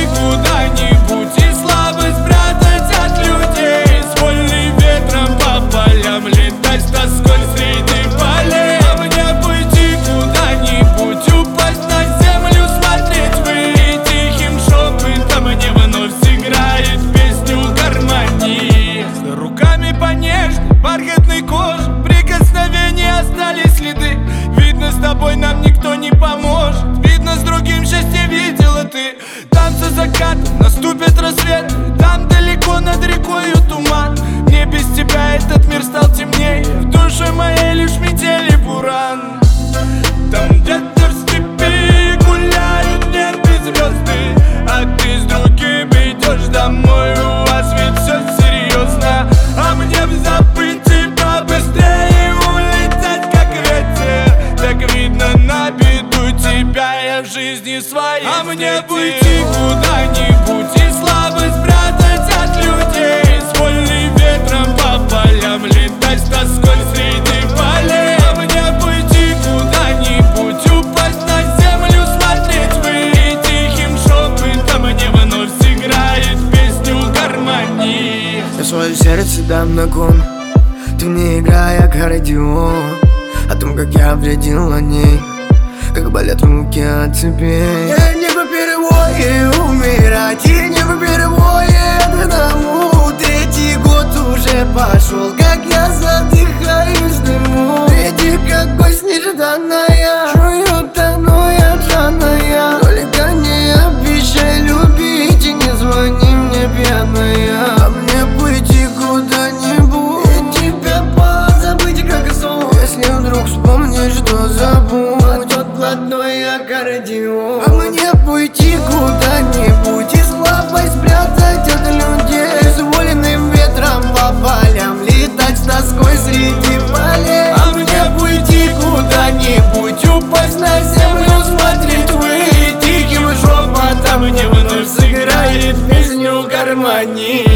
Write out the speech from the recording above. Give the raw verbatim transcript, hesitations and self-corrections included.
куда-нибудь и слабость спрятать от людей, с вольным ветром по полям летать с тоской среди полей. А мне пойти куда-нибудь, упасть на землю, смотреть вы тихим шепотом мне вновь сыграет песню гармонии. С руками по нежной бархатной коже прикосновения остались следы. Видно, с тобой нам никто не поможет. Видно, с другим счастье видела ты. Там за закатом наступит рассвет, там далеко над рекою туман. Мне без тебя этот мир стал темнее, в душе моей лишь метели буран. Там где-то в степи гуляют нервы звезды, а ты с другим идешь домой, у вас ведь все серьезно. А мне б забыть тебя быстрее, улететь как ветер. Так видно, на беду тебя я в жизни своей. А мне бы уйти куда-нибудь и слабость спрятать от людей, с вольным ветром по полям летать с тоской среди полей. А мне бы уйти куда-нибудь, упасть на землю, смотреть вы тихим шепотом мне вновь сыграет песню гармонии. Я свое сердце дам на кон, ты мне играй аккордеон, о том, как я вредил о ней, как болят руки от цепей. Я не по первое умирать, и не по первое одному. Третий год уже пошел, как я задыхаюсь в дыму. Третий как гость нежданная, чую, тону я джанная. Только не обещай любить и не звони мне пьяная. А мне пойти куда-нибудь и тебя позабыть как сон. Если вдруг вспомнишь, что забудь тот блатной аккордеон. А мне пойти куда-нибудь и слабость спрятать от людей, с вольным ветром по полям летать с тоской среди полей. А мне пойти куда-нибудь, упасть на землю, смотреть вы тихим шепотом мне вновь сыграет песню гармонии.